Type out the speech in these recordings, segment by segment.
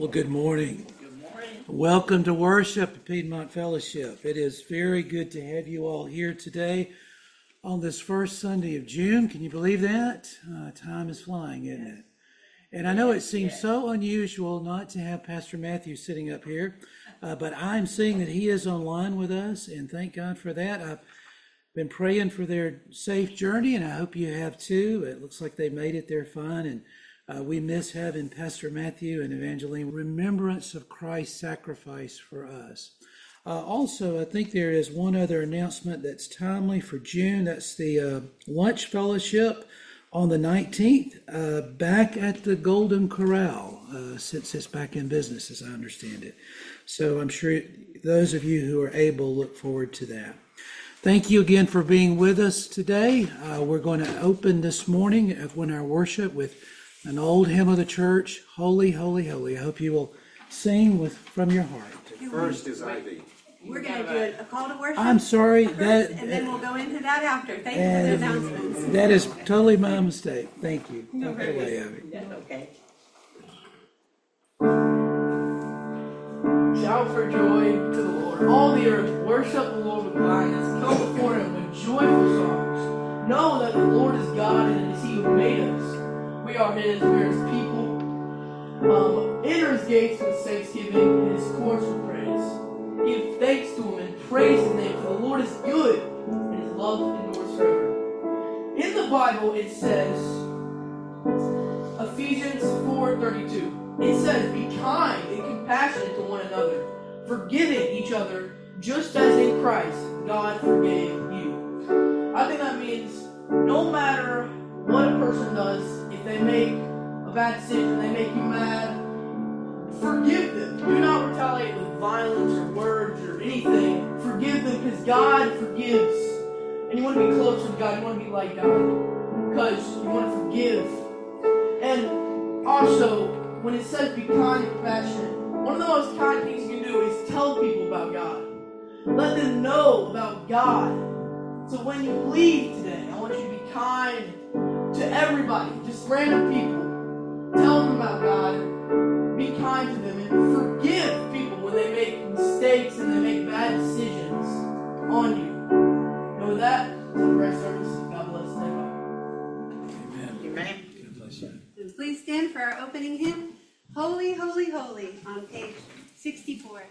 Well, good morning. Good morning. Welcome to worship at Piedmont Fellowship. It is very good to have you all here today on this first Sunday of June. Can you believe that? Time is flying, isn't it? And I know it seems so unusual not to have Pastor Matthew sitting up here, but I'm seeing that he is online with us, and thank God for that. I've been praying for their safe journey, and I hope you have too. It looks like they made it there fine, and we miss having Pastor Matthew and Evangeline. Remembrance of Christ's sacrifice for us. Also, I think there is one other announcement that's timely for June. That's the lunch fellowship on the 19th, back at the Golden Corral, since it's back in business, as I understand it. So I'm sure those of you who are able look forward to that. Thank you again for being with us today. We're going to open this morning in our worship with an old hymn of the church, Holy, Holy, Holy. I hope you will sing from your heart. First is Ivy. We're going to do a call to worship. I'm sorry. First, and then we'll go into that after. Thank you for the announcements. That is totally my mistake. Thank you. No, very good. That's okay. Shout for joy to the Lord. All the earth, worship the Lord with gladness. Come before him with joyful songs. Know that the Lord is God and it is he who made us. We are his people. Enter his gates with thanksgiving and his courts with praise. Give thanks to him and praise his name, for the Lord is good and his love endures forever. In the Bible it says, Ephesians 4:32. It says, be kind and compassionate to one another, forgiving each other, just as in Christ God forgave you. I think that means no matter what a person does, if they make a bad decision, they make you mad, forgive them. Do not retaliate with violence or words or anything. Forgive them because God forgives. And you want to be close with God. You want to be like God because you want to forgive. And also, when it says be kind and compassionate, one of the most kind things you can do is tell people about God. Let them know about God. So when you leave today, I want you to be kind to everybody, just random people. Tell them about God. Be kind to them and forgive people when they make mistakes and they make bad decisions on you. And with that, it's a great service. God bless. Amen. Amen. God bless you. And please stand for our opening hymn, Holy, Holy, Holy, on page 64.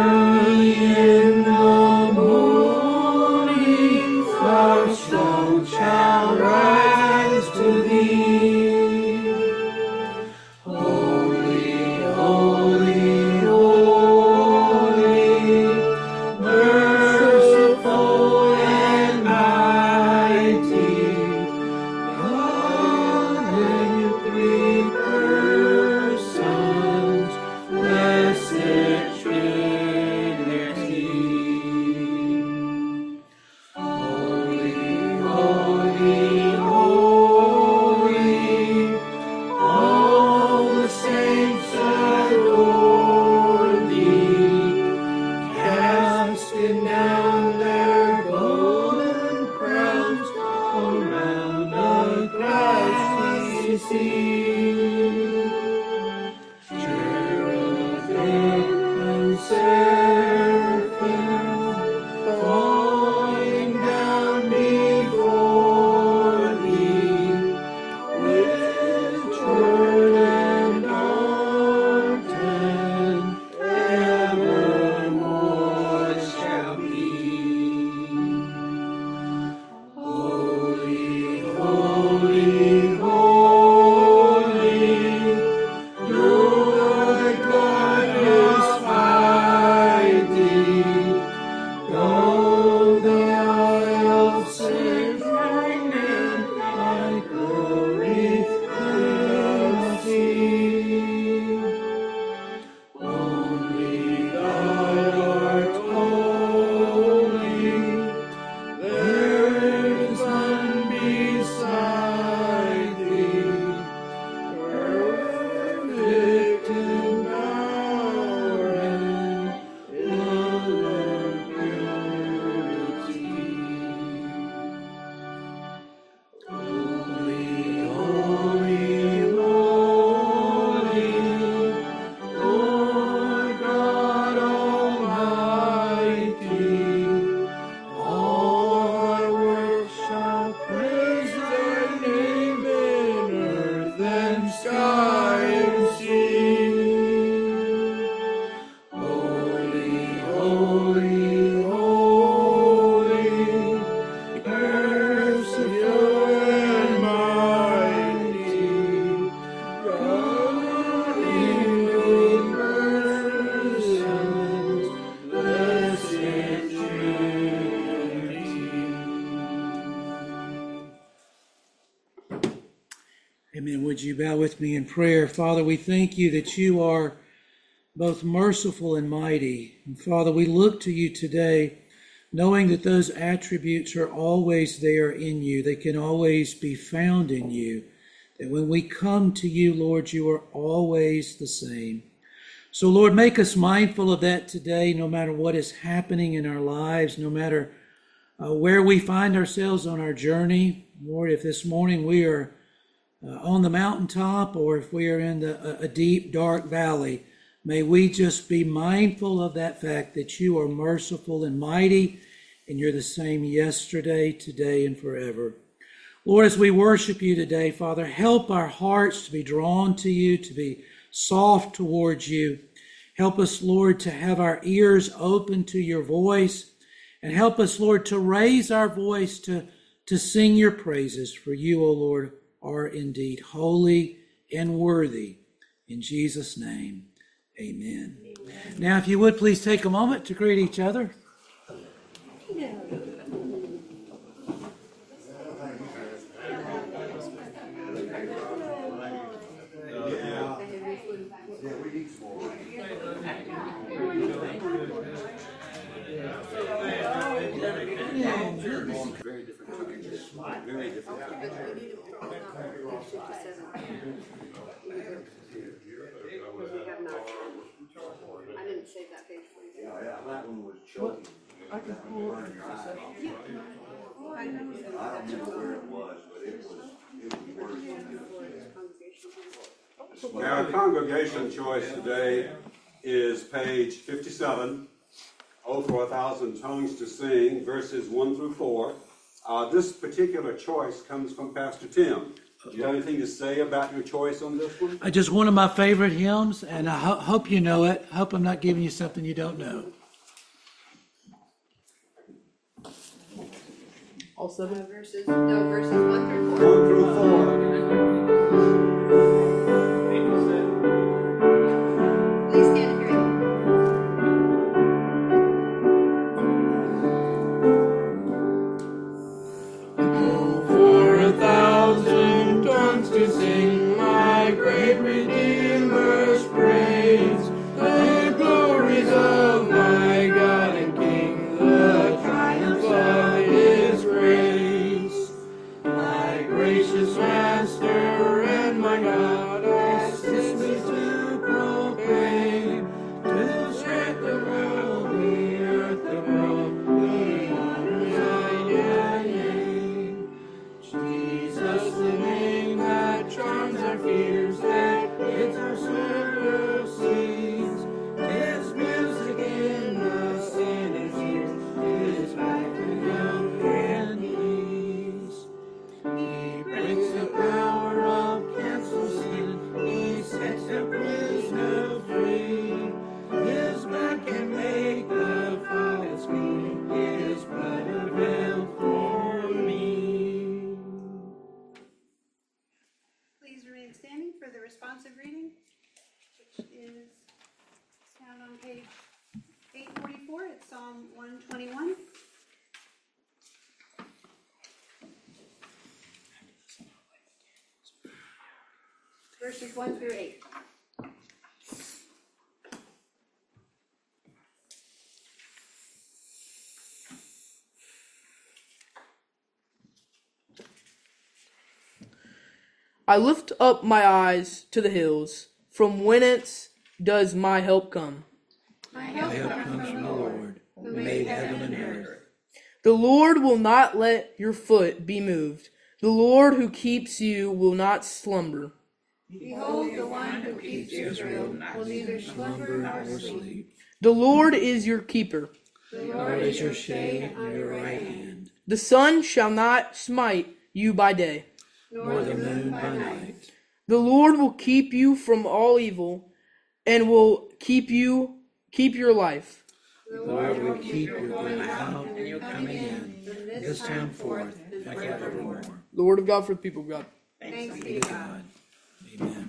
Shall you bow with me in prayer? Father, we thank you that you are both merciful and mighty. And Father, we look to you today knowing that those attributes are always there in you. They can always be found in you. That when we come to you, Lord, you are always the same. So, Lord, make us mindful of that today, no matter what is happening in our lives, no matter where we find ourselves on our journey. Lord, if this morning we are on the mountaintop or if we are in a deep, dark valley, may we just be mindful of that fact that you are merciful and mighty, and you're the same yesterday, today, and forever. Lord, as we worship you today, Father, help our hearts to be drawn to you, to be soft towards you. Help us, Lord, to have our ears open to your voice, and help us, Lord, to raise our voice to sing your praises, for you, O Lord, are indeed holy and worthy. In Jesus' name, amen. Now, if you would, please take a moment to greet each other. Very different. I didn't save that page for you. Yeah, that one was choking. I can pull it. I don't know where it was, but it was worse. Our congregation choice today is page 57, "Oh, for a Thousand Tongues to Sing," verses 1 through 4. This particular choice comes from Pastor Tim. Do you have anything to say about your choice on this one? Just one of my favorite hymns, and I hope you know it. I hope I'm not giving you something you don't know. All seven? Verses 1 through 4. 1 through 4. Please stand and hear it. For 1,000 tongues to sing my great Redeemer's praise, the glories of my God and King, the triumphs of his grace. My gracious Master and my God, assist me to proclaim, to spread around the earth above the honors I gain. Jesus, the name that charms our fears, that bids our sorrow cease. His music in the sinner's ears, His life and health and peace. He breaks the power of cancel sin, He sets the prisoner free. His blood can make the foul scream, His blood availed for me. Please remain standing for the responsive reading, which is found on page 844. It's Psalm 121. Verses 1 through 8. I lift up my eyes to the hills. From whence does my help come? My My help comes from the Lord, who made heaven and earth. The Lord will not let your foot be moved. The Lord who keeps you will not slumber. Behold, the one who keeps Israel will neither slumber nor sleep. The Lord is your keeper. The Lord is your shade on your right hand, The sun shall not smite you by day. nor the moon by night. The Lord will keep you from all evil and will keep your life. The Lord will keep your going out and your coming in, this time forth and forevermore. The word of God for the people of God. Thanks be to God. God. Amen.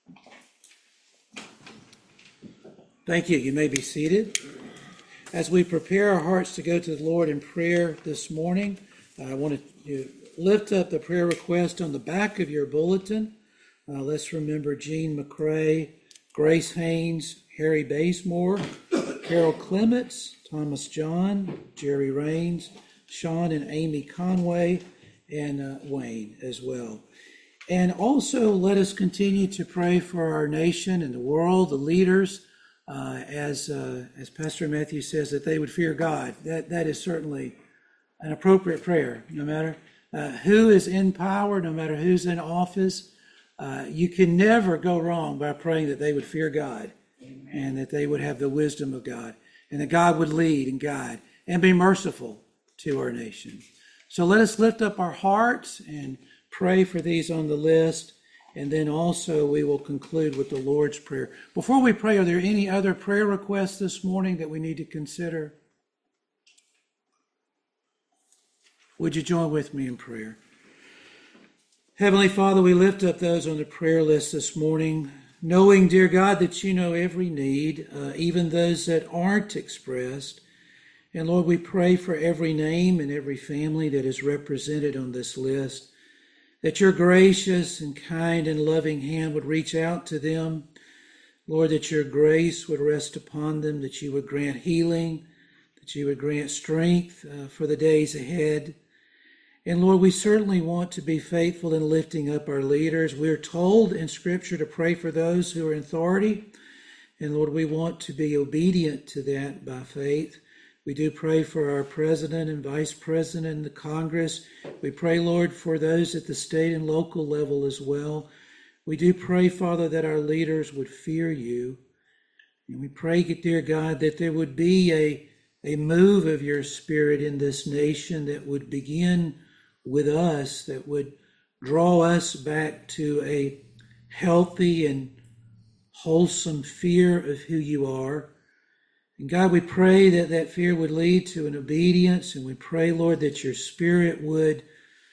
Thank you. You may be seated. As we prepare our hearts to go to the Lord in prayer this morning, I want to lift up the prayer request on the back of your bulletin Let's remember Jean McCrae, Grace Haynes, Harry Bazemore, Carol Clements, Thomas John, Jerry Raines, Sean and Amy Conway, and Wayne as well. And also let us continue to pray for our nation and the world, the leaders, as Pastor Matthew says, that they would fear God. That is certainly an appropriate prayer, no matter who is in power, no matter who's in office. You can never go wrong by praying that they would fear God. Amen. And that they would have the wisdom of God, and that God would lead and guide and be merciful to our nation. So let us lift up our hearts and pray for these on the list, and then also we will conclude with the Lord's Prayer. Before we pray, are there any other prayer requests this morning that we need to consider? Would you join with me in prayer? Heavenly Father, we lift up those on the prayer list this morning, knowing, dear God, that you know every need, even those that aren't expressed. And Lord, we pray for every name and every family that is represented on this list, that your gracious and kind and loving hand would reach out to them. Lord, that your grace would rest upon them, that you would grant healing, that you would grant strength for the days ahead. And Lord, we certainly want to be faithful in lifting up our leaders. We're told in Scripture to pray for those who are in authority. And Lord, we want to be obedient to that by faith. We do pray for our president and vice president and the Congress. We pray, Lord, for those at the state and local level as well. We do pray, Father, that our leaders would fear you. And we pray, dear God, that there would be a move of your Spirit in this nation that would begin with us, that would draw us back to a healthy and wholesome fear of who you are. And God, we pray that that fear would lead to an obedience, and we pray, Lord, that your Spirit would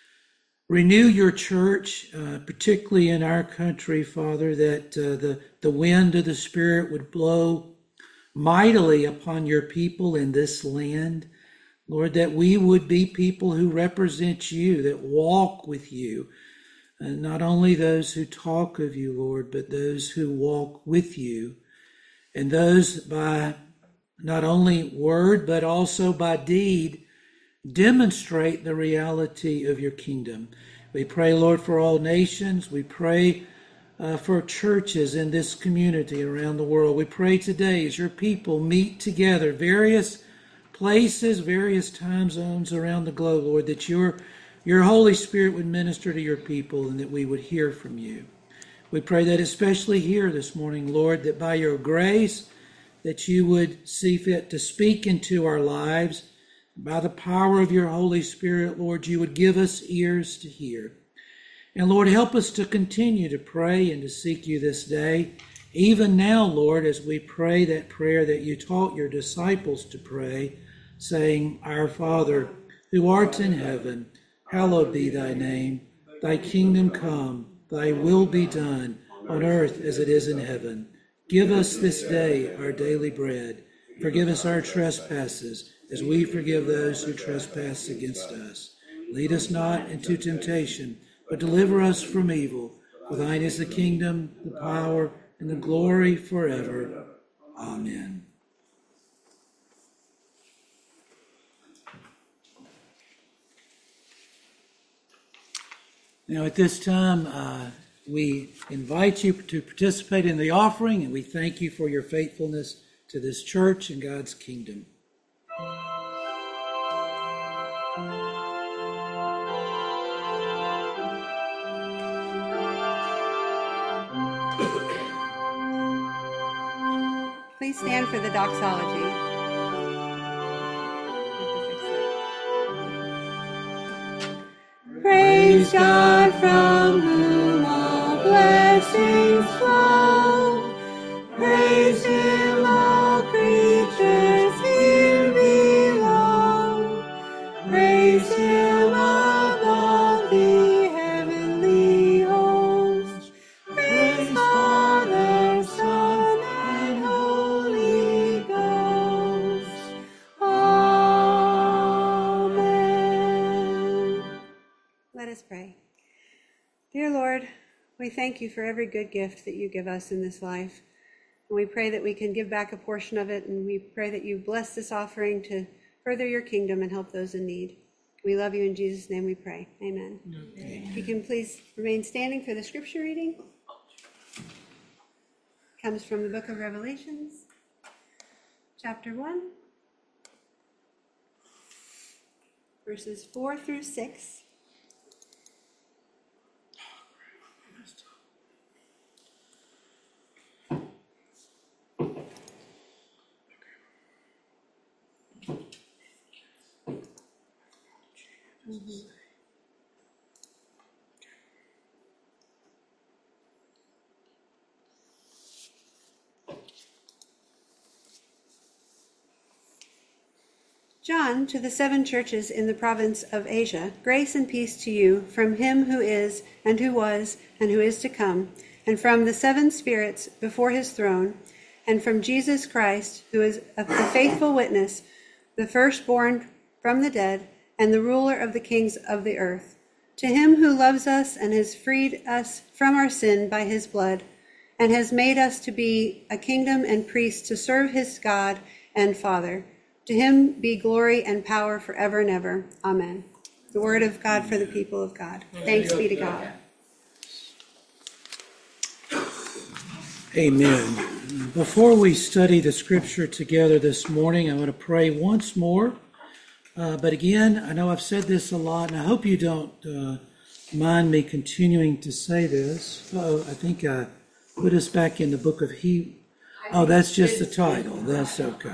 renew your church, particularly in our country, Father, that the wind of the Spirit would blow mightily upon your people in this land. Lord, that we would be people who represent you, that walk with you, and not only those who talk of you, Lord, but those who walk with you, and those by not only word, but also by deed, demonstrate the reality of your kingdom. We pray, Lord, for all nations. We pray for churches in this community around the world. We pray today as your people meet together, various places, various time zones around the globe, Lord, that your Holy Spirit would minister to your people and that we would hear from you. We pray that especially here this morning, Lord, that by your grace, that you would see fit to speak into our lives. By the power of your Holy Spirit, Lord, you would give us ears to hear. And Lord, help us to continue to pray and to seek you this day. Even now, Lord, as we pray that prayer that you taught your disciples to pray, saying, Our Father, who art in heaven, hallowed be thy name. Thy kingdom come, thy will be done, on earth as it is in heaven. Give us this day our daily bread. Forgive us our trespasses, as we forgive those who trespass against us. Lead us not into temptation, but deliver us from evil. For thine is the kingdom, the power, and the glory forever. Amen. Now at this time, we invite you to participate in the offering, and we thank you for your faithfulness to this church and God's kingdom. Please stand for the doxology. Praise God from whom all blessings flow. Praise him, all creatures here below. Praise him above the heavenly host. Praise Father, Son, and Holy Ghost. Amen. Let us pray. Dear Lord, We thank you for every good gift that you give us in this life. And we pray that we can give back a portion of it, and we pray that you bless this offering to further your kingdom and help those in need. We love you. In Jesus' name we pray. Amen. If you can please remain standing for the scripture reading. Comes from the book of Revelations, chapter 1, verses 4 through 6. John, to the 7 churches in the province of Asia, grace and peace to you from him who is, and who was, and who is to come, and from the 7 spirits before his throne, and from Jesus Christ, who is the faithful witness, the firstborn from the dead, and the ruler of the kings of the earth. To him who loves us and has freed us from our sin by his blood, and has made us to be a kingdom and priests to serve his God and Father. To him be glory and power forever and ever. Amen. The word of God for the people of God. Thanks be to God. Amen. Before we study the scripture together this morning, I want to pray once more. But again, I know I've said this a lot, and I hope you don't mind me continuing to say this. I think I put us back in the book of Hebrews. Oh, that's just the title. That's okay.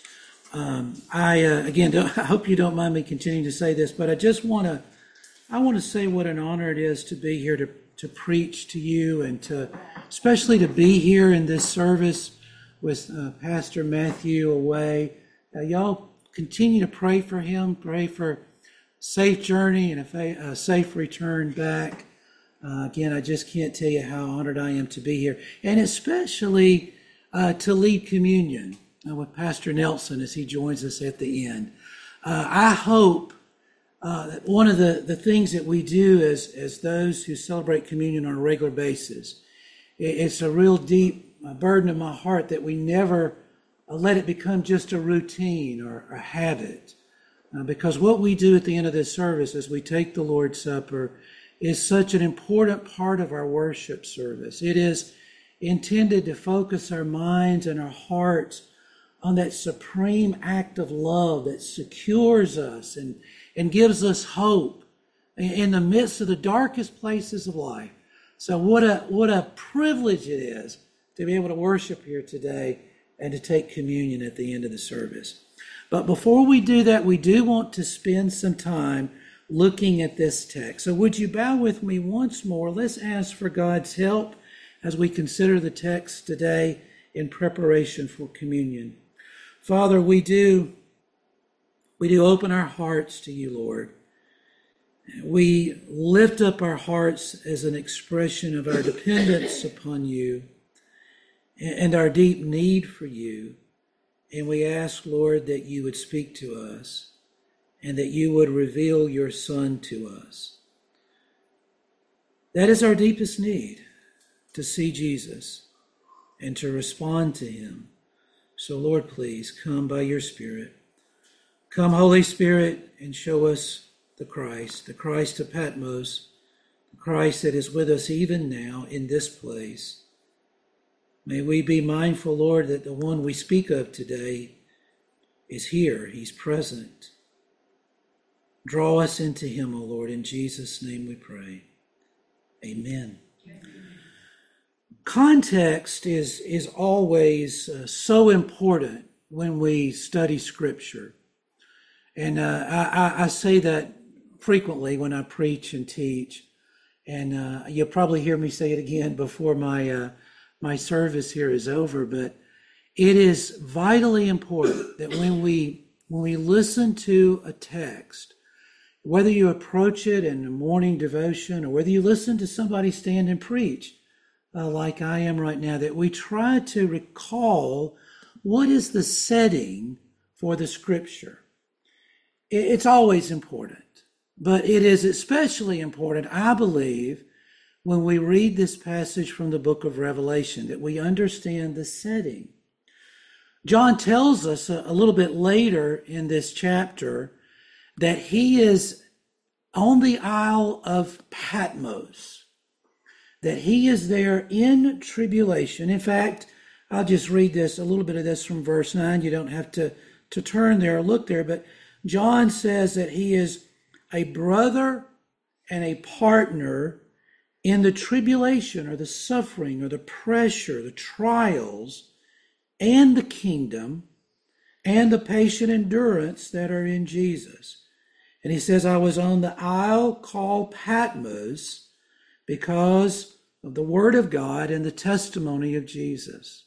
I hope you don't mind me continuing to say this, but I want to say what an honor it is to be here to preach to you, and especially to be here in this service with Pastor Matthew away. Y'all continue to pray for him, pray for safe journey and a safe return back. Again, I just can't tell you how honored I am to be here, and especially to lead communion with Pastor Nelson as he joins us at the end. I hope that one of the things that we do as those who celebrate communion on a regular basis, it's a real deep burden of my heart that we never let it become just a routine or a habit. Because what we do at the end of this service as we take the Lord's Supper is such an important part of our worship service. It is intended to focus our minds and our hearts on that supreme act of love that secures us and gives us hope in the midst of the darkest places of life. So what a privilege it is to be able to worship here today and to take communion at the end of the service. But before we do that, we do want to spend some time looking at this text. So would you bow with me once more? Let's ask for God's help as we consider the text today in preparation for communion. Father, we do open our hearts to you, Lord. We lift up our hearts as an expression of our dependence upon you and our deep need for you. And we ask, Lord, that you would speak to us and that you would reveal your Son to us. That is our deepest need, to see Jesus and to respond to him. So, Lord, please come by your Spirit. Come, Holy Spirit, and show us the Christ of Patmos, the Christ that is with us even now in this place. May we be mindful, Lord, that the one we speak of today is here. He's present. Draw us into him, O Lord. In Jesus' name we pray. Amen. Context is always so important when we study Scripture. And I say that frequently when I preach and teach. And you'll probably hear me say it again before my service here is over. But it is vitally important that when we listen to a text, whether you approach it in a morning devotion or whether you listen to somebody stand and preach, like I am right now, that we try to recall what is the setting for the Scripture. It's always important, but it is especially important, I believe, when we read this passage from the book of Revelation, that we understand the setting. John tells us a little bit later in this chapter that he is on the Isle of Patmos, that he is there in tribulation. In fact, I'll just read this, a little bit of this from verse 9. You don't have to turn there or look there, but John says that he is a brother and a partner in the tribulation or the suffering or the pressure, the trials, and the kingdom, and the patient endurance that are in Jesus. And he says, I was on the isle called Patmos because of the word of God and the testimony of Jesus.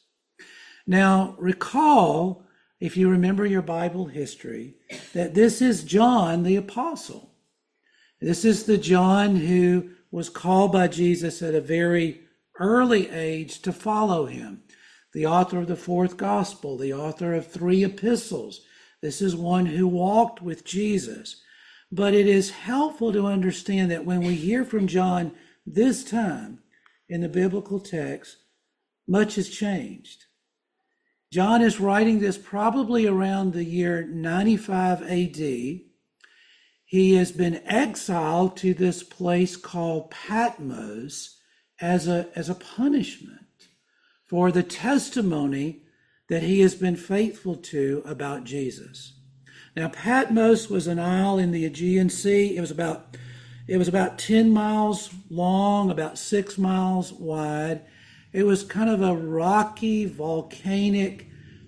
Now, recall, if you remember your Bible history, that this is John the Apostle. This is the John who was called by Jesus at a very early age to follow him. The author of the fourth gospel, the author of 3 epistles. This is one who walked with Jesus. But it is helpful to understand that when we hear from John this time in the biblical text, much has changed. John is writing this probably around the year 95 AD. He has been exiled to this place called Patmos as a punishment for the testimony that he has been faithful to about Jesus. Now, Patmos was an isle in the Aegean Sea. It was about 10 miles long, about 6 miles wide. It was kind of a rocky, volcanic,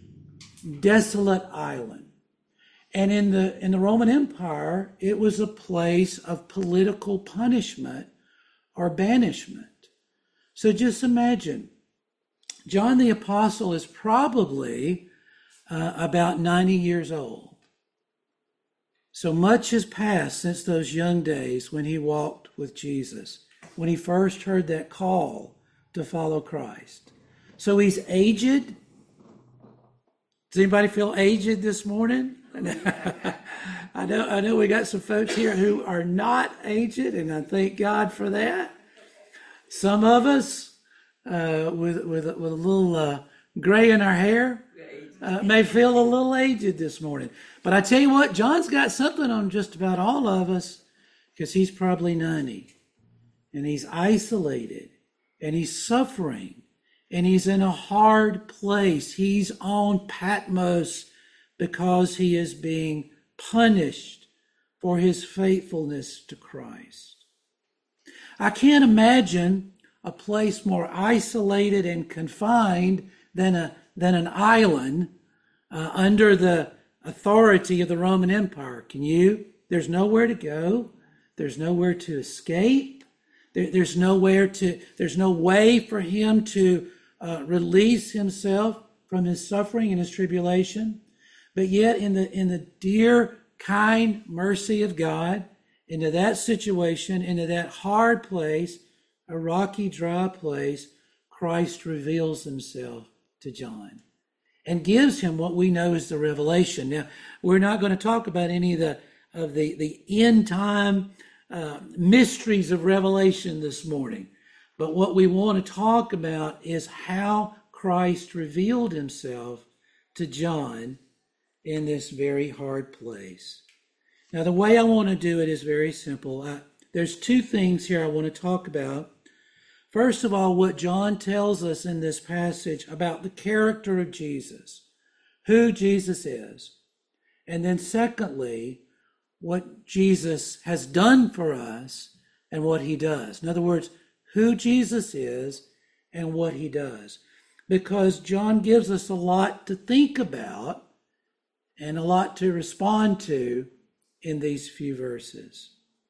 desolate island. And in the Roman Empire, it was a place of political punishment or banishment. So just imagine, John the Apostle is probably about 90 years old. So much has passed since those young days when he walked with Jesus, when he first heard that call to follow Christ. So he's aged. Does anybody feel aged this morning? I know we got some folks here who are not aged, and I thank God for that. Some of us with a little gray in our hair may feel a little aged this morning. But I tell you what, John's got something on just about all of us, because he's probably 90, and he's isolated, and he's suffering, and he's in a hard place. He's on Patmos because he is being punished for his faithfulness to Christ. I can't imagine a place more isolated and confined than an island under the authority of the Roman Empire. Can you? There's nowhere to go. There's nowhere to escape. There's no way for him to release himself from his suffering and his tribulation. But yet in the dear, kind mercy of God, into that situation, into that hard place, a rocky, dry place, Christ reveals himself to John and gives him what we know as the revelation. Now, we're not going to talk about any of the end time mysteries of Revelation this morning. But what we want to talk about is how Christ revealed himself to John in this very hard place. Now, the way I want to do it is very simple. There's 2 things here I want to talk about. First of all, what John tells us in this passage about the character of Jesus, who Jesus is. And then secondly, what Jesus has done for us and what he does. In other words, who Jesus is and what he does. Because John gives us a lot to think about and a lot to respond to in these few verses.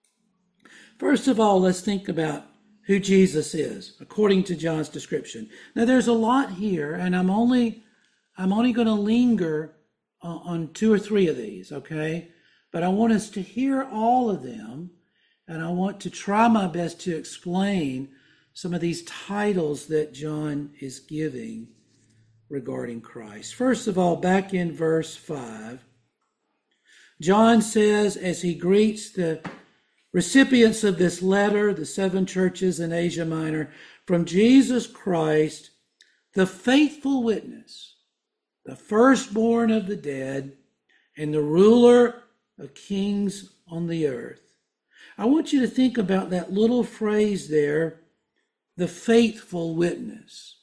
First of all, let's think about who Jesus is, according to John's description. Now, there's a lot here, and I'm only going to linger on 2 or 3 of these, okay? But I want us to hear all of them, and I want to try my best to explain some of these titles that John is giving regarding Christ. First of all, back in verse 5, John says, as he greets the recipients of this letter, the 7 churches in Asia Minor, from Jesus Christ, the faithful witness, the firstborn of the dead, and the ruler of kings on the earth. I want you to think about that little phrase there, the faithful witness.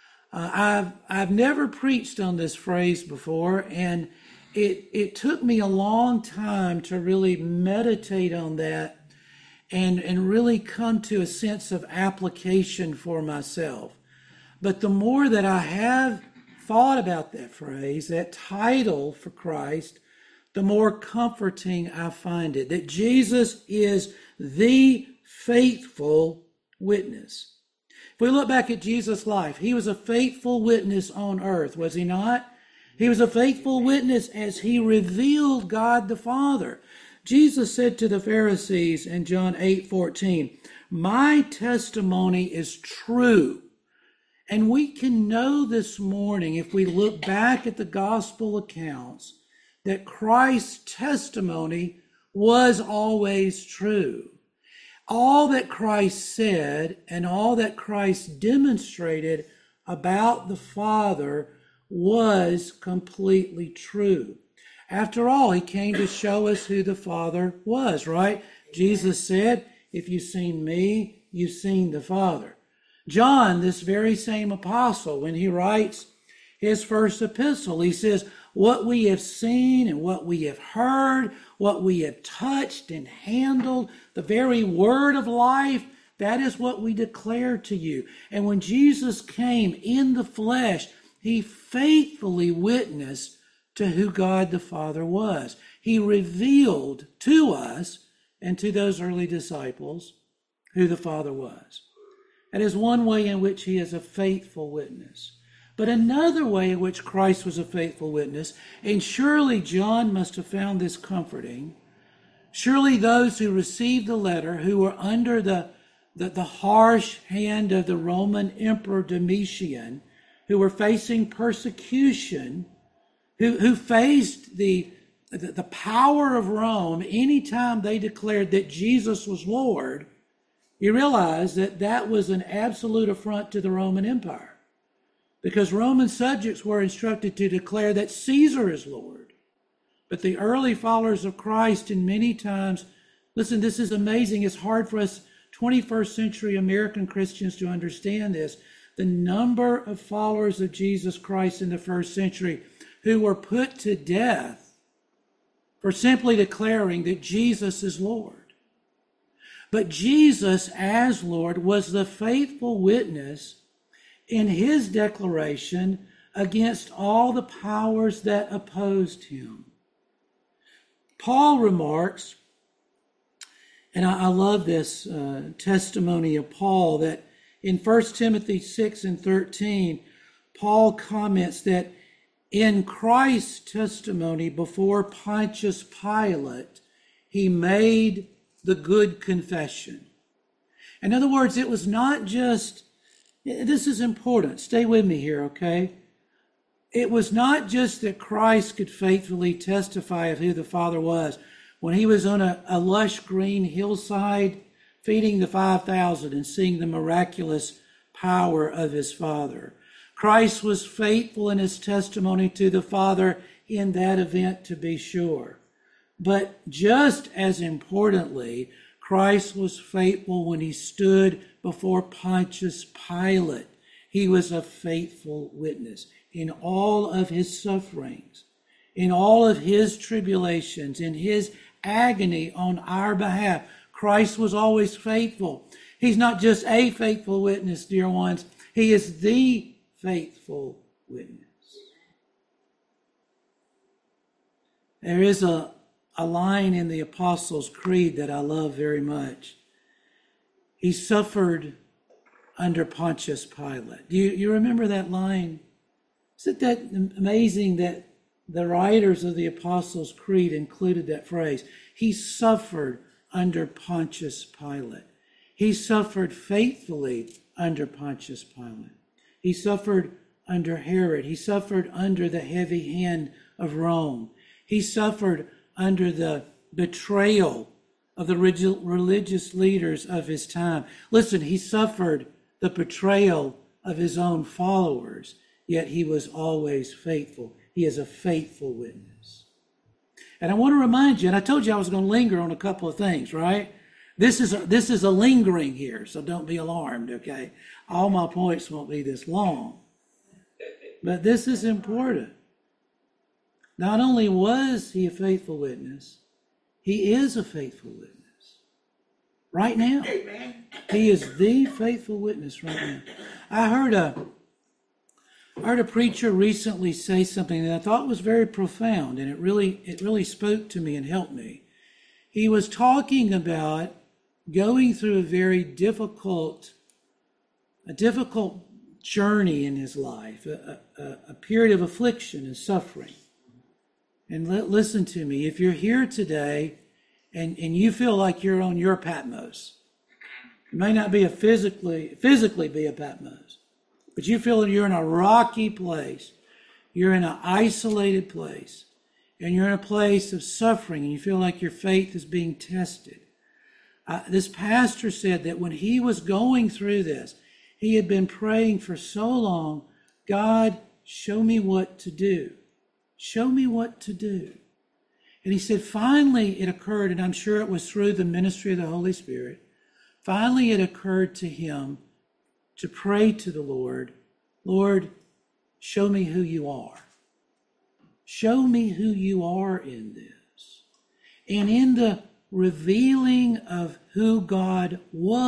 I've never preached on this phrase before, and it took me a long time to really meditate on that and really come to a sense of application for myself. But the more that I have thought about that phrase, that title for Christ, the more comforting I find it, that Jesus is the faithful witness. If we look back at Jesus' life, he was a faithful witness on earth, was he not? He was a faithful witness as he revealed God the Father. Jesus said to the Pharisees in John 8:14, "My testimony is true." And we can know this morning, if we look back at the gospel accounts, that Christ's testimony was always true. All that Christ said and all that Christ demonstrated about the Father was completely true. After all, he came to show us who the Father was, right? Jesus said, "If you've seen me, you've seen the Father." John, this very same apostle, when he writes his first epistle, he says, "What we have seen and what we have heard, what we have touched and handled, the very word of life, that is what we declare to you." And when Jesus came in the flesh, he faithfully witnessed to who God the Father was. He revealed to us and to those early disciples who the Father was. That is one way in which he is a faithful witness. But another way in which Christ was a faithful witness, and surely John must have found this comforting, surely those who received the letter, who were under the harsh hand of the Roman Emperor Domitian, who were facing persecution, who faced the power of Rome anytime they declared that Jesus was Lord, you realize that that was an absolute affront to the Roman Empire. Because Roman subjects were instructed to declare that Caesar is Lord. But the early followers of Christ, in many times, listen, this is amazing. It's hard for us 21st century American Christians to understand this. The number of followers of Jesus Christ in the first century who were put to death for simply declaring that Jesus is Lord. But Jesus, as Lord, was the faithful witness in his declaration against all the powers that opposed him. Paul remarks, and I love this testimony of Paul, that in 1 Timothy 6:13, Paul comments that in Christ's testimony before Pontius Pilate, he made the good confession. In other words, it was not just, this is important, stay with me here, okay? It was not just that Christ could faithfully testify of who the Father was when he was on a lush green hillside feeding the 5,000 and seeing the miraculous power of his Father. Christ was faithful in his testimony to the Father in that event, to be sure. But just as importantly, Christ was faithful when he stood before Pontius Pilate. He was a faithful witness in all of his sufferings, in all of his tribulations, in his agony on our behalf. Christ was always faithful. He's not just a faithful witness, dear ones. He is the faithful witness. There is a line in the Apostles' Creed that I love very much. He suffered under Pontius Pilate. Do you remember that line? Isn't that amazing that the writers of the Apostles' Creed included that phrase? He suffered under Pontius Pilate. He suffered faithfully under Pontius Pilate. He suffered under Herod. He suffered under the heavy hand of Rome. He suffered under the betrayal of the religious leaders of his time. Listen, he suffered the betrayal of his own followers, yet he was always faithful. He is a faithful witness. And I want to remind you, and I told you I was going to linger on a couple of things, right? This is a lingering here, so don't be alarmed, okay? All my points won't be this long. But this is important. Not only was he a faithful witness, he is a faithful witness. Right now. Amen. He is the faithful witness right now. I heard a preacher recently say something that I thought was very profound, and it really spoke to me and helped me. He was talking about going through a very difficult journey in his life, a period of affliction and suffering. And listen to me, if you're here today and you feel like you're on your Patmos, it may not be physically be a Patmos, but you feel that you're in a rocky place, you're in an isolated place, and you're in a place of suffering, and you feel like your faith is being tested. This pastor said that when he was going through this, he had been praying for so long, God, show me what to do. Show me what to do. And he said, finally it occurred, and I'm sure it was through the ministry of the Holy Spirit, finally it occurred to him to pray to the Lord, Lord, show me who you are. Show me who you are in this. And in the revealing of who God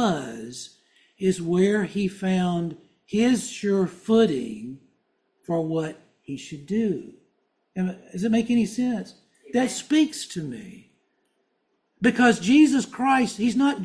was is where he found his sure footing for what he should do. Does it make any sense? That speaks to me. Because Jesus Christ, he's not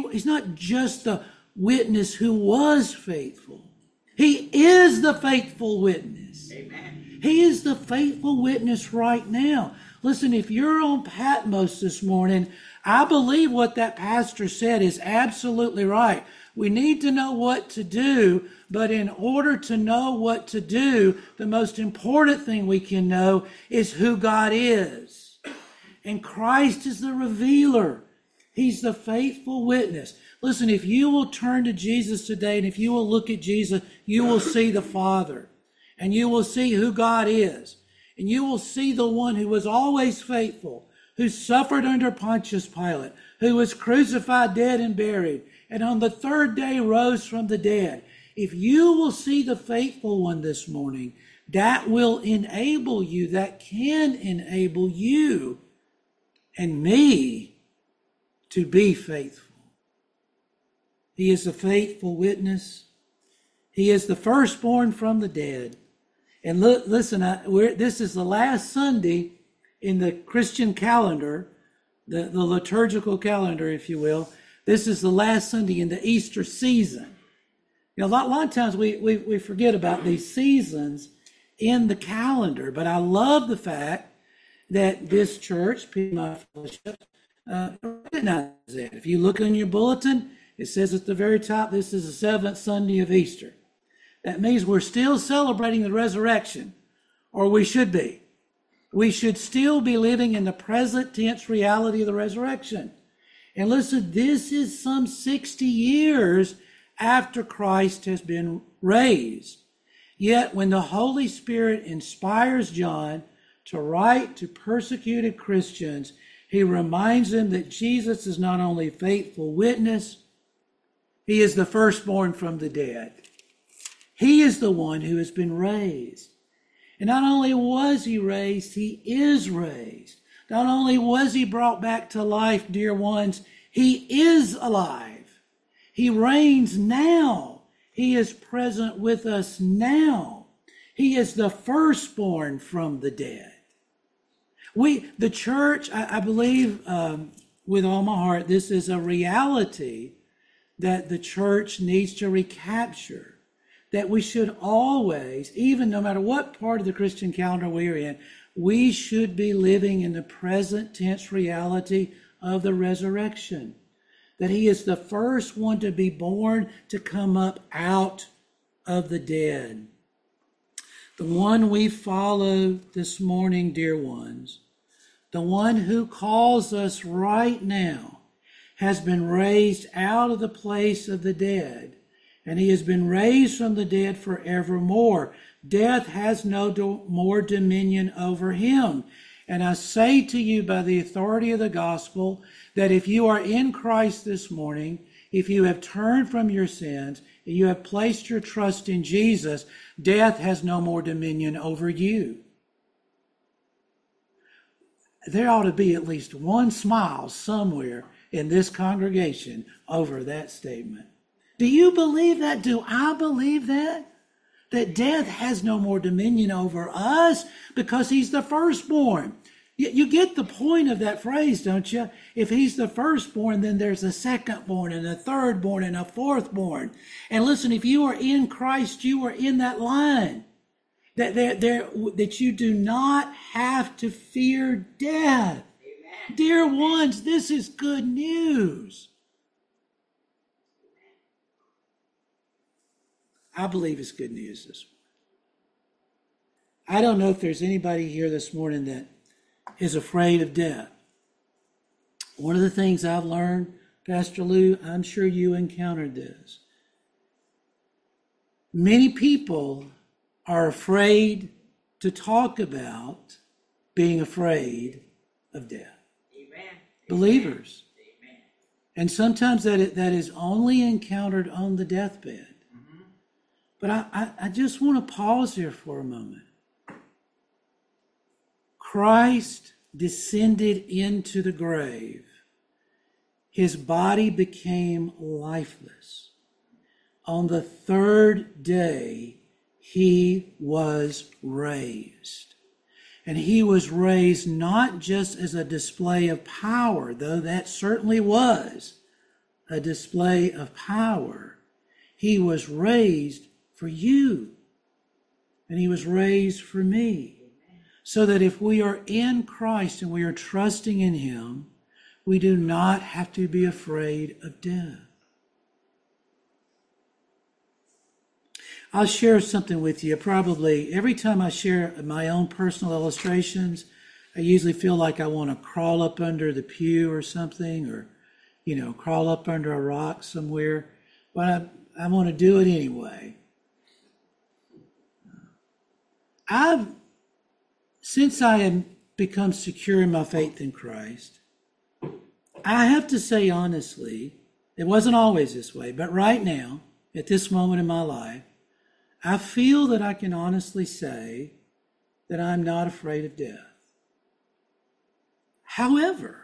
just the witness who was faithful. He is the faithful witness. Amen. He is the faithful witness right now. Listen, if you're on Patmos this morning, I believe what that pastor said is absolutely right. We need to know what to do, but in order to know what to do, the most important thing we can know is who God is. And Christ is the revealer. He's the faithful witness. Listen, if you will turn to Jesus today, and if you will look at Jesus, you will see the Father. And you will see who God is. And you will see the one who was always faithful, who suffered under Pontius Pilate, who was crucified, dead, and buried, and on the third day rose from the dead. If you will see the faithful one this morning, that will enable you, that can enable you and me to be faithful. He is a faithful witness. He is the firstborn from the dead. And listen, this is the last Sunday in the Christian calendar, the liturgical calendar, if you will. This is the last Sunday in the Easter season. You know, a lot of times we forget about these seasons in the calendar, but I love the fact that this church, Piedmont Fellowship, recognizes that. If you look in your bulletin, it says at the very top, this is the seventh Sunday of Easter. That means we're still celebrating the resurrection, or we should be. We should still be living in the present tense reality of the resurrection. And listen, this is some 60 years after Christ has been raised. Yet when the Holy Spirit inspires John to write to persecuted Christians, he reminds them that Jesus is not only a faithful witness, he is the firstborn from the dead. He is the one who has been raised. And not only was he raised, he is raised. Not only was he brought back to life, dear ones, he is alive. He reigns now. He is present with us now. He is the firstborn from the dead. The church, I believe with all my heart, this is a reality that the church needs to recapture. That we should always, even no matter what part of the Christian calendar we are in, we should be living in the present tense reality of the resurrection. That he is the first one to be born to come up out of the dead. The one we follow this morning, dear ones, the one who calls us right now has been raised out of the place of the dead, and he has been raised from the dead forevermore. Death has no more dominion over him. And I say to you by the authority of the gospel that if you are in Christ this morning, if you have turned from your sins, and you have placed your trust in Jesus, death has no more dominion over you. There ought to be at least one smile somewhere in this congregation over that statement. Do you believe that? Do I believe that? That death has no more dominion over us because he's the firstborn. You get the point of that phrase, don't you? If he's the firstborn, then there's a secondborn and a thirdborn and a fourthborn. And listen, if you are in Christ, you are in that line. That you do not have to fear death. Amen. Dear ones, this is good news. I believe it's good news this morning. I don't know if there's anybody here this morning that is afraid of death. One of the things I've learned, Pastor Lou, I'm sure you encountered this. Many people are afraid to talk about being afraid of death. Amen. Believers. Amen. And sometimes that is only encountered on the deathbed. Mm-hmm. But I just want to pause here for a moment. Christ descended into the grave. His body became lifeless. On the third day, he was raised. And he was raised not just as a display of power, though that certainly was a display of power. He was raised for you. And he was raised for me. So that if we are in Christ and we are trusting in him, we do not have to be afraid of death. I'll share something with you. Probably every time I share my own personal illustrations, I usually feel like I want to crawl up under the pew or something, or, crawl up under a rock somewhere. But I want to do it anyway. Since I have become secure in my faith in Christ, I have to say honestly, it wasn't always this way, but right now, at this moment in my life, I feel that I can honestly say that I'm not afraid of death. However,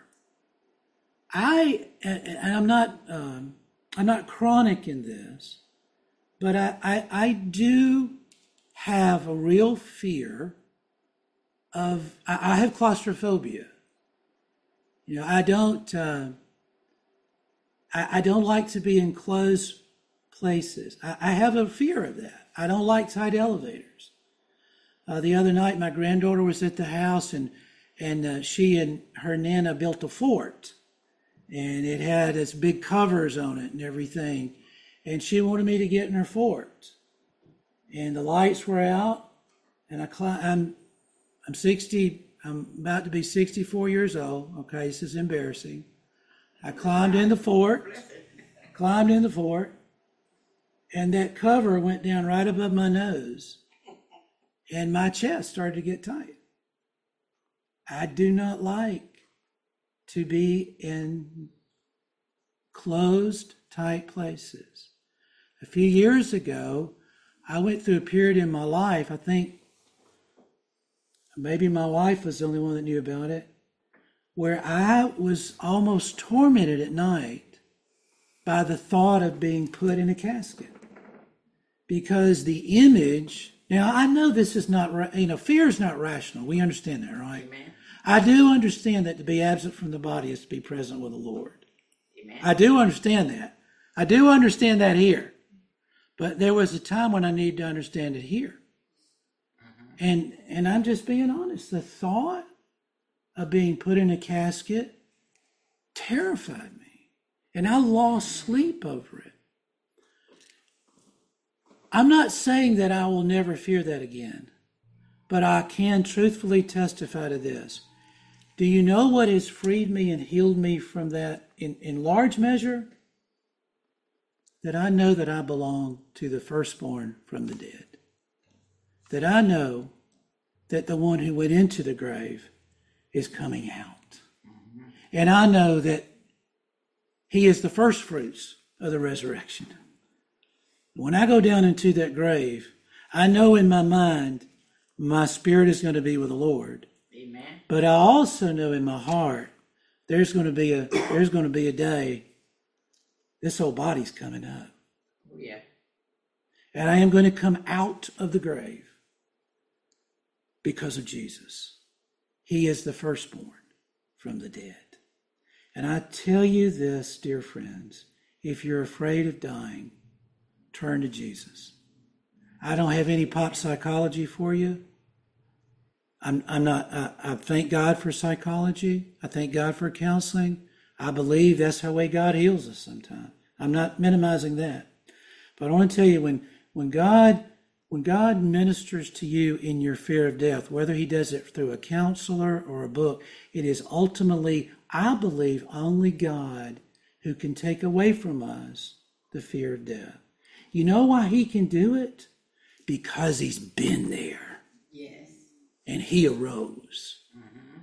I'm not chronic in this, but I do have a real fear of, I have claustrophobia. I don't like to be in closed places. I have a fear of that. I don't like tight elevators. The other night, my granddaughter was at the house, and she and her Nana built a fort, and it had its big covers on it and everything, and she wanted me to get in her fort, and the lights were out, and I'm 60. I'm about to be 64 years old. Okay, this is embarrassing. I climbed in the fort, and that cover went down right above my nose, and my chest started to get tight. I do not like to be in closed, tight places. A few years ago, I went through a period in my life, I think maybe my wife was the only one that knew about it, where I was almost tormented at night by the thought of being put in a casket. Because the image, now I know this is not, fear is not rational. We understand that, right? Amen. I do understand that to be absent from the body is to be present with the Lord. Amen. I do understand that. I do understand that here. But there was a time when I needed to understand it here. And I'm just being honest. The thought of being put in a casket terrified me. And I lost sleep over it. I'm not saying that I will never fear that again, but I can truthfully testify to this. Do you know what has freed me and healed me from that in large measure, that I know that I belong to the firstborn from the dead. That I know that the one who went into the grave is coming out. And I know that he is the first fruits of the resurrection. When I go down into that grave, I know in my mind my spirit is going to be with the Lord. Amen. But I also know in my heart there's going to be a day this whole body's coming up. Oh, yeah. And I am going to come out of the grave because of Jesus. He is the firstborn from the dead. And I tell you this, dear friends, if you're afraid of dying, turn to Jesus. I don't have any pop psychology for you. I thank God for psychology. I thank God for counseling. I believe that's how way God heals us sometimes. I'm not minimizing that. But I want to tell you, when God ministers to you in your fear of death, whether he does it through a counselor or a book, it is ultimately, I believe, only God who can take away from us the fear of death. You know why he can do it? Because he's been there. Yes. And he arose. Mm-hmm.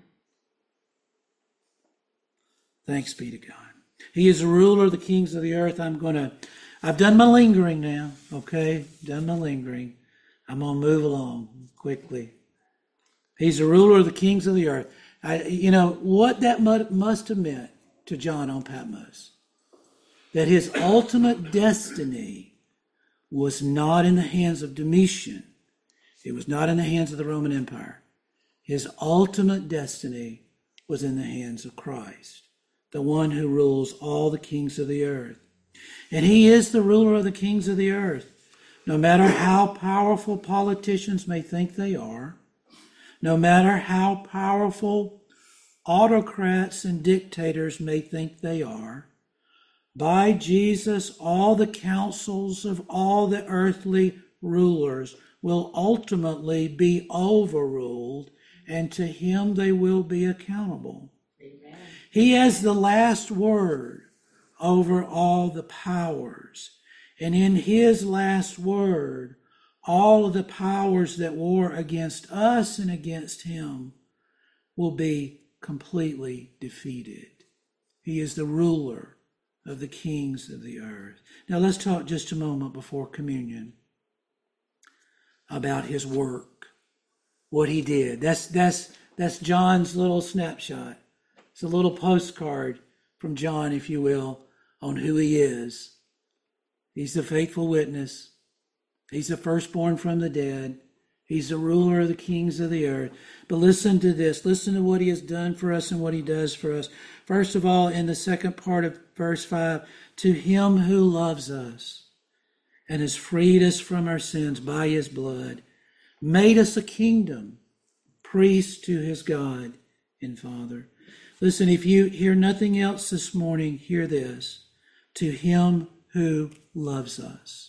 Thanks be to God. He is the ruler of the kings of the earth. I've done my lingering now, okay? Done my lingering. I'm going to move along quickly. He's the ruler of the kings of the earth. You know, what that must have meant to John on Patmos. That his ultimate destiny was not in the hands of Domitian. It was not in the hands of the Roman Empire. His ultimate destiny was in the hands of Christ, the one who rules all the kings of the earth. And he is the ruler of the kings of the earth. No matter how powerful politicians may think they are, no matter how powerful autocrats and dictators may think they are, by Jesus, all the councils of all the earthly rulers will ultimately be overruled, and to him they will be accountable. Amen. He has the last word over all the powers. And in his last word, all of the powers that war against us and against him will be completely defeated. He is the ruler of the kings of the earth. Now let's talk just a moment before communion about his work, what he did. That's John's little snapshot. It's a little postcard from John, if you will, on who he is. He's the faithful witness. He's the firstborn from the dead. He's the ruler of the kings of the earth. But listen to this. Listen to what he has done for us and what he does for us. First of all, in the second part of verse 5, to him who loves us and has freed us from our sins by his blood, made us a kingdom, priest to his God and Father. Listen, if you hear nothing else this morning, hear this. To him who loves us.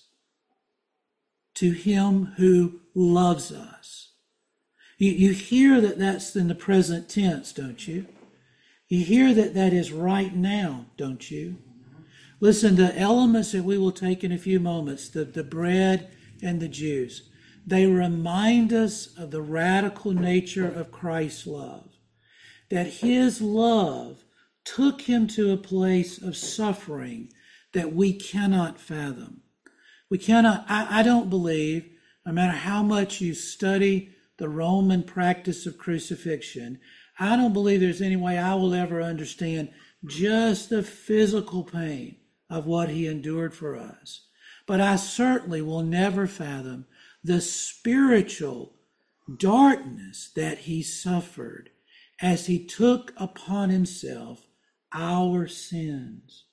To him who loves us. You hear that that's in the present tense, don't you? You hear that that is right now, don't you? Listen, the elements that we will take in a few moments, the bread and the juice, they remind us of the radical nature of Christ's love. That his love took him to a place of suffering that we cannot fathom. We cannot, I don't believe, no matter how much you study the Roman practice of crucifixion, I don't believe there's any way I will ever understand just the physical pain of what he endured for us. But I certainly will never fathom the spiritual darkness that he suffered as he took upon himself our sins.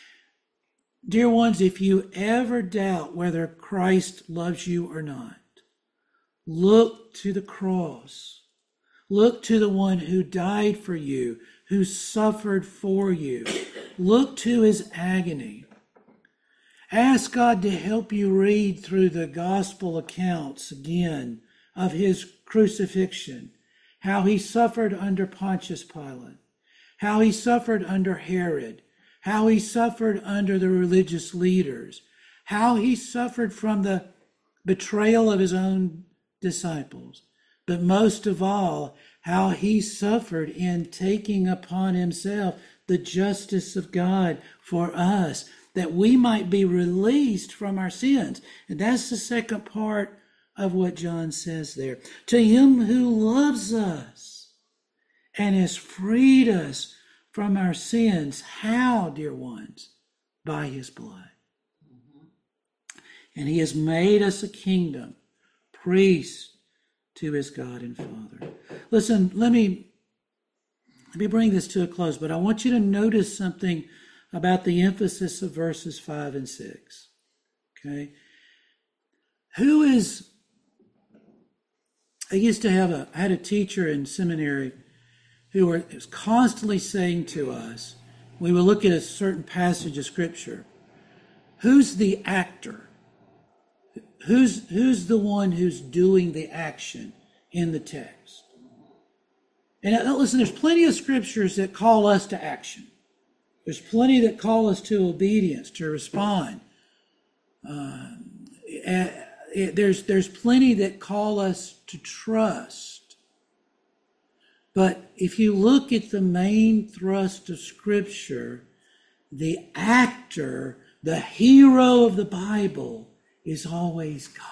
Dear ones, if you ever doubt whether Christ loves you or not, look to the cross. Look to the one who died for you, who suffered for you. Look to his agony. Ask God to help you read through the gospel accounts again of his crucifixion, how he suffered under Pontius Pilate, how he suffered under Herod, how he suffered under the religious leaders, how he suffered from the betrayal of his own disciples, but most of all, how he suffered in taking upon himself the justice of God for us, that we might be released from our sins. And that's the second part of what John says there. To him who loves us and has freed us from our sins. How, dear ones? By his blood. And he has made us a kingdom, priests to his God and Father. Listen, let me bring this to a close, but I want you to notice something about the emphasis of verses 5 and 6. Okay? I had a teacher in seminary who was constantly saying to us, we would look at a certain passage of Scripture, who's the actor? Who's the one who's doing the action in the text? And listen, there's plenty of scriptures that call us to action. There's plenty that call us to obedience, to respond. There's plenty that call us to trust. But if you look at the main thrust of Scripture, the actor, the hero of the Bible, is always God.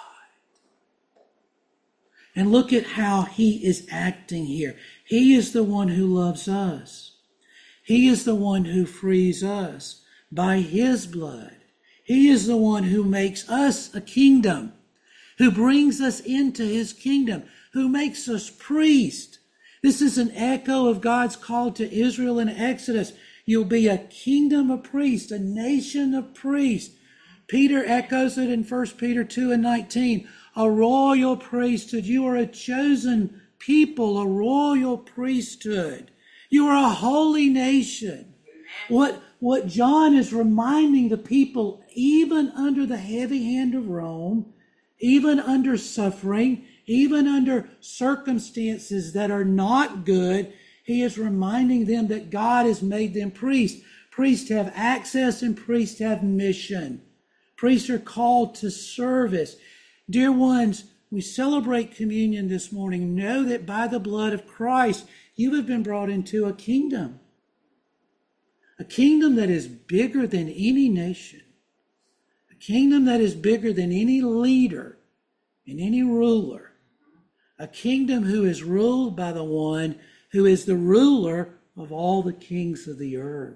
And look at how he is acting here. He is the one who loves us. He is the one who frees us by his blood. He is the one who makes us a kingdom, who brings us into his kingdom, who makes us priests. This is an echo of God's call to Israel in Exodus. You'll be a kingdom of priests, a nation of priests. Peter echoes it in 1 Peter 2:19. A royal priesthood. You are a chosen people, a royal priesthood. You are a holy nation. What John is reminding the people, even under the heavy hand of Rome, even under suffering, even under circumstances that are not good, he is reminding them that God has made them priests. Priests have access and priests have mission. Priests are called to service. Dear ones, we celebrate communion this morning. Know that by the blood of Christ, you have been brought into a kingdom that is bigger than any nation, a kingdom that is bigger than any leader and any ruler, a kingdom who is ruled by the one who is the ruler of all the kings of the earth.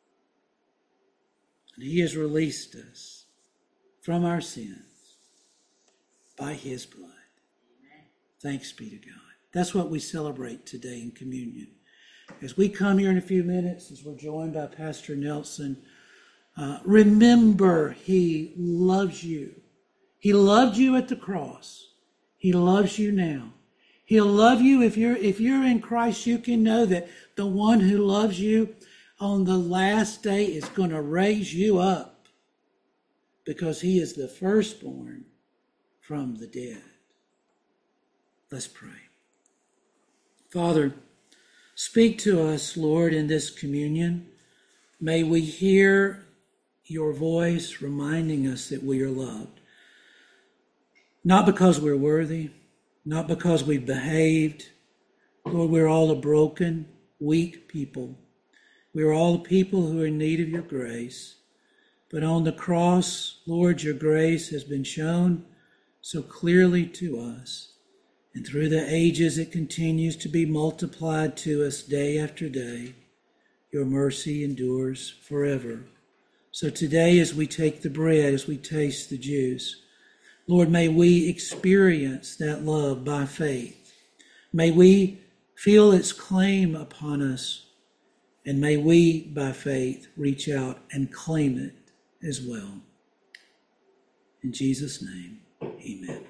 And he has released us from our sins by his blood. Thanks be to God. That's what we celebrate today in communion. As we come here in a few minutes, as we're joined by Pastor Nelson, remember he loves you. He loved you at the cross. He loves you now. He'll love you if you're in Christ. You can know that the one who loves you on the last day is going to raise you up, because he is the firstborn from the dead. Let's pray. Father, speak to us, Lord, in this communion. May we hear your voice reminding us that we are loved. Not because we're worthy, not because we've behaved. Lord, we're all a broken, weak people. We're all the people who are in need of your grace. But on the cross, Lord, your grace has been shown so clearly to us. And through the ages, it continues to be multiplied to us day after day. Your mercy endures forever. So today, as we take the bread, as we taste the juice, Lord, may we experience that love by faith. May we feel its claim upon us. And may we, by faith, reach out and claim it as well. In Jesus' name, amen.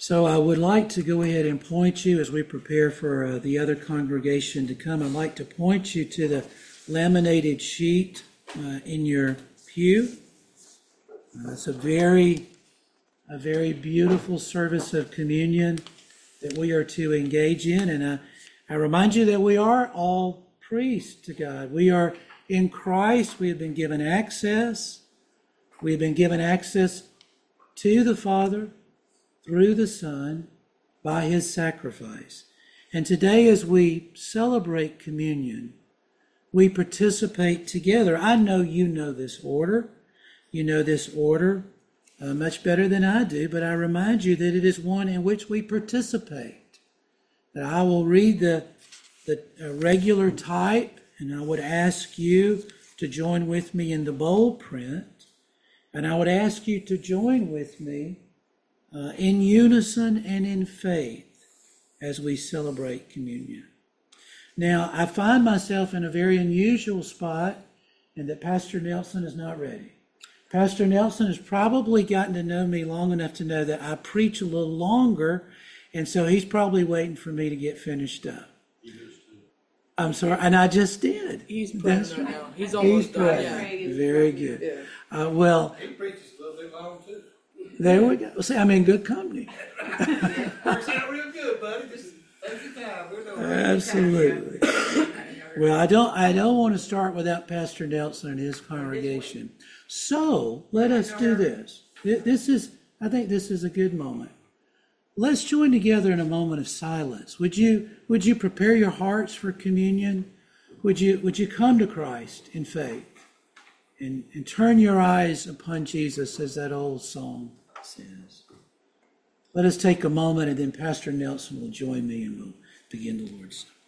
So I would like to go ahead and point you, as we prepare for the other congregation to come, I'd like to point you to the laminated sheet in your pew. It's a very beautiful service of communion that we are to engage in. And I remind you that we are all priests to God. We are in Christ. We have been given access. We have been given access to the Father through the Son by his sacrifice. And today, as we celebrate communion, we participate together. I know you know this order. You know this order much better than I do, but I remind you that it is one in which we participate. That I will read the regular type, and I would ask you to join with me in the bold print, and I would ask you to join with me in unison and in faith as we celebrate communion. Now, I find myself in a very unusual spot in that Pastor Nelson is not ready. Pastor Nelson has probably gotten to know me long enough to know that I preach a little longer, and so he's probably waiting for me to get finished up. I'm sorry, and I just did. He's present right now. He's almost done. Present. Yeah. Very good. Yeah. He preaches a little bit long too. There we go. See, I'm in good company. Works out real good, buddy. Just take your time. We're doing Absolutely. Well, I don't want to start without Pastor Nelson and his congregation. So let us do this. I think this is a good moment. Let's join together in a moment of silence. Would you prepare your hearts for communion? Would you come to Christ in faith and turn your eyes upon Jesus, as that old song says? Let us take a moment, and then Pastor Nelson will join me and we'll begin the Lord's Supper.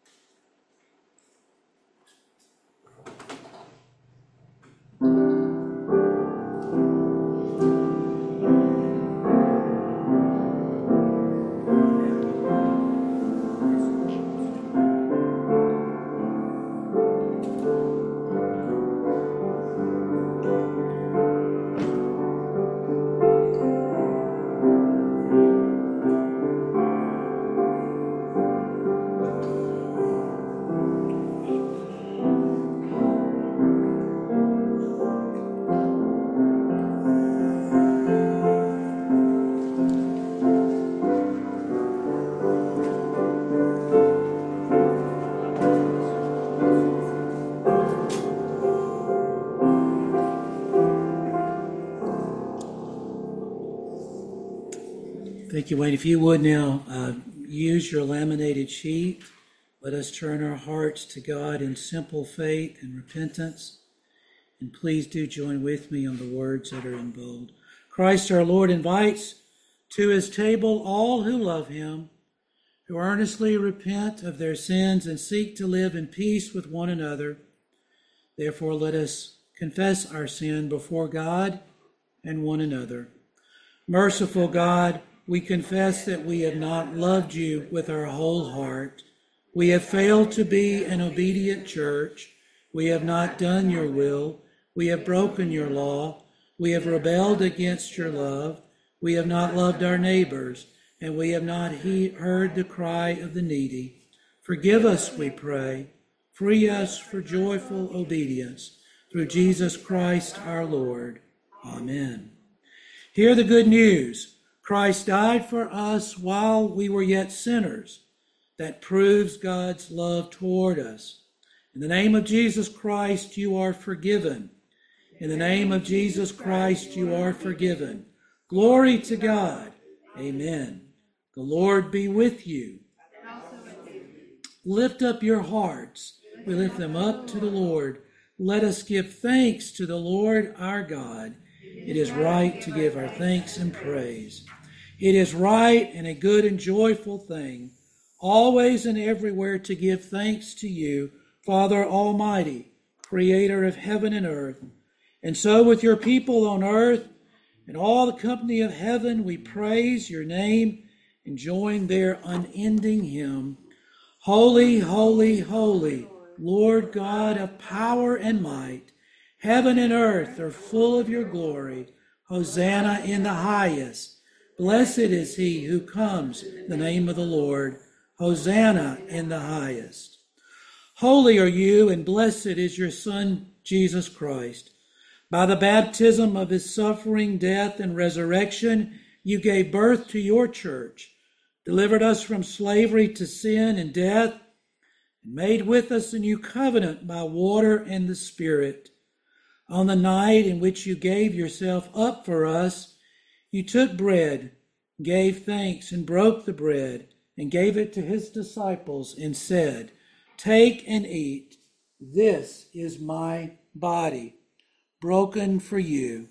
Thank you, Wayne. If you would now use your laminated sheet, let us turn our hearts to God in simple faith and repentance. And please do join with me on the words that are in bold. Christ our Lord invites to his table all who love him, who earnestly repent of their sins and seek to live in peace with one another. Therefore, let us confess our sin before God and one another. Merciful God, we confess that we have not loved you with our whole heart. We have failed to be an obedient church. We have not done your will. We have broken your law. We have rebelled against your love. We have not loved our neighbors, and we have not heard the cry of the needy. Forgive us, we pray. Free us for joyful obedience. Through Jesus Christ our Lord. Amen. Hear the good news. Christ died for us while we were yet sinners. That proves God's love toward us. In the name of Jesus Christ, you are forgiven. In the name of Jesus Christ, you are forgiven. Glory to God. Amen. The Lord be with you. Lift up your hearts. We lift them up to the Lord. Let us give thanks to the Lord our God. It is right to give our thanks and praise. It is right and a good and joyful thing, always and everywhere to give thanks to you, Father Almighty, creator of heaven and earth. And so with your people on earth and all the company of heaven, we praise your name and join their unending hymn. Holy, holy, holy, Lord God of power and might. Heaven and earth are full of your glory. Hosanna in the highest. Blessed is he who comes in the name of the Lord. Hosanna in the highest. Holy are you, and blessed is your Son, Jesus Christ. By the baptism of his suffering, death, and resurrection, you gave birth to your church, delivered us from slavery to sin and death, and made with us a new covenant by water and the Spirit. On the night in which you gave yourself up for us, you took bread, gave thanks, and broke the bread, and gave it to his disciples, and said, "Take and eat. This is my body, broken for you.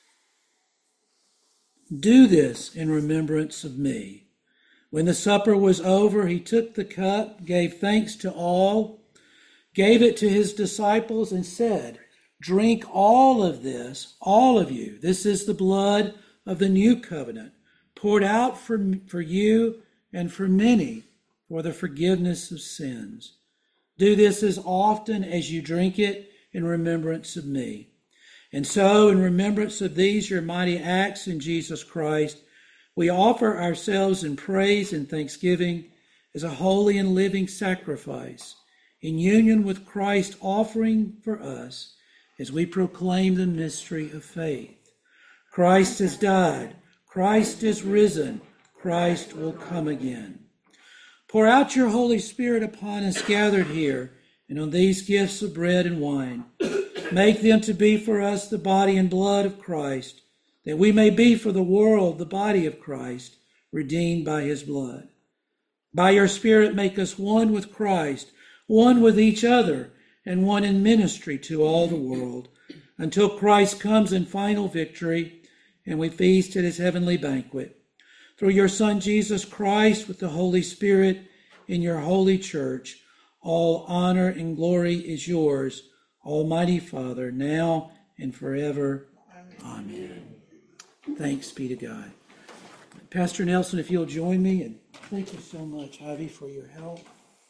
Do this in remembrance of me." When the supper was over, he took the cup, gave thanks to all, gave it to his disciples, and said, "Drink all of this, all of you. This is the blood of the new covenant, poured out for you and for many for the forgiveness of sins. Do this as often as you drink it in remembrance of me." And so, in remembrance of these your mighty acts in Jesus Christ, we offer ourselves in praise and thanksgiving as a holy and living sacrifice, in union with Christ offering for us as we proclaim the mystery of faith. Christ has died. Christ is risen. Christ will come again. Pour out your Holy Spirit upon us gathered here and on these gifts of bread and wine. Make them to be for us the body and blood of Christ, that we may be for the world the body of Christ, redeemed by his blood. By your Spirit make us one with Christ, one with each other, and one in ministry to all the world, until Christ comes in final victory and we feast at his heavenly banquet. Through your Son, Jesus Christ, with the Holy Spirit in your holy church, all honor and glory is yours, Almighty Father, now and forever. Amen. Thanks be to God. Pastor Nelson, if you'll join me, and thank you so much, Ivy, for your help.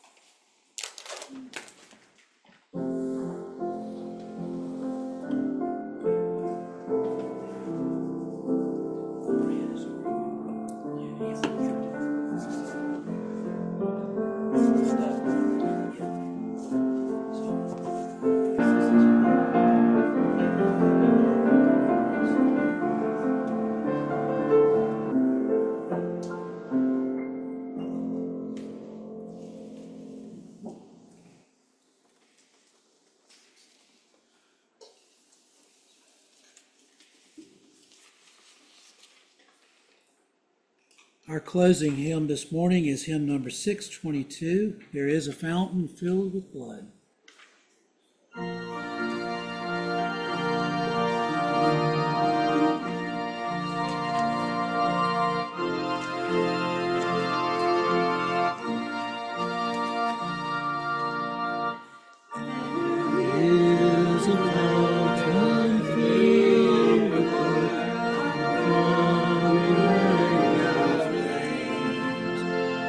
Our closing hymn this morning is hymn number 622, "There is a Fountain Filled with Blood."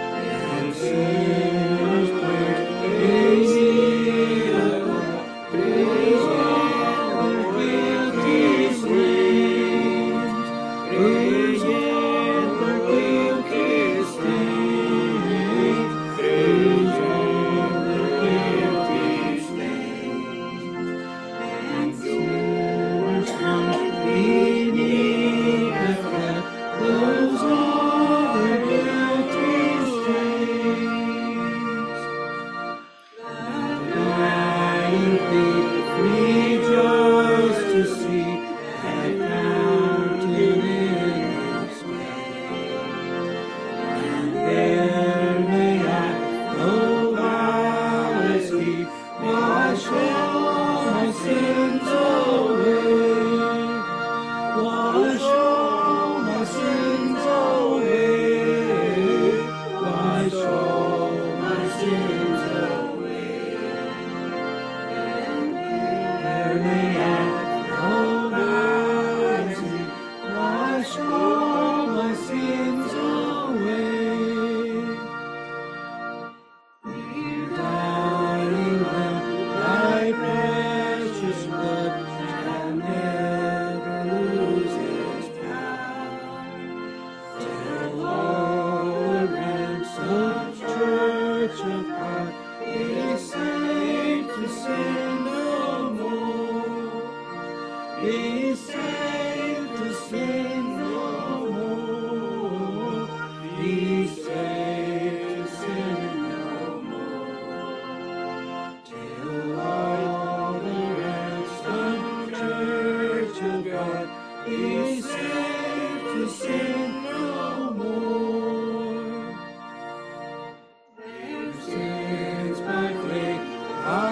Praise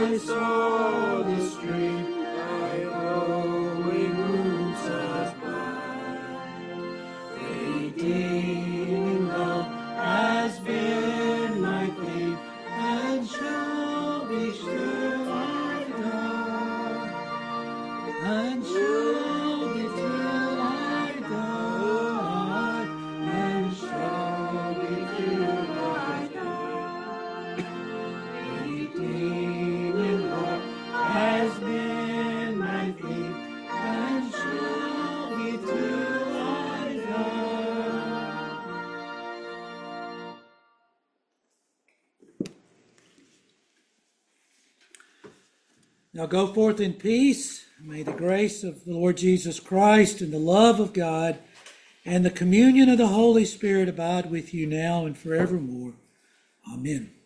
I saw the stream thy flowing roots us by. Redeeming love has been my theme, and shall be still I die, and shall be till I die, and shall be till I die. Redeeming love has been my theme, and shall be till I die. Now go forth in peace. May the grace of the Lord Jesus Christ and the love of God and the communion of the Holy Spirit abide with you now and forevermore. Amen.